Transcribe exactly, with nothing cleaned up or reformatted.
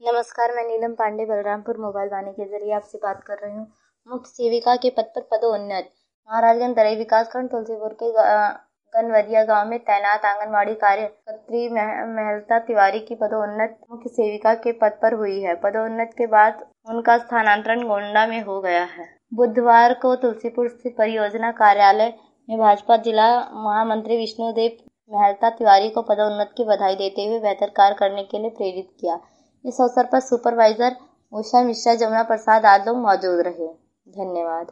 नमस्कार, मैं नीलम पांडे बलरामपुर मोबाइल वाणी के जरिए आपसे बात कर रही हूँ। मुख्य सेविका के पद पर पदोन्नत। महाराजगंज तराई विकासखंड तुलसीपुर के गनवरिया गांव में तैनात आंगनबाड़ी कार्यकर्त्री महलता तिवारी की पदोन्नत मुख्य सेविका के पद पर हुई है। पदोन्नत के बाद उनका स्थानांतरण गोंडा में हो गया है। बुधवार को तुलसीपुर स्थित परियोजना कार्यालय में भाजपा जिला महामंत्री विष्णुदेव महलता तिवारी को पदोन्नत की बधाई देते हुए बेहतर कार्य करने के लिए प्रेरित किया। इस अवसर पर सुपरवाइजर उषा मिश्रा, जमुना प्रसाद आदि लोग मौजूद रहे। धन्यवाद।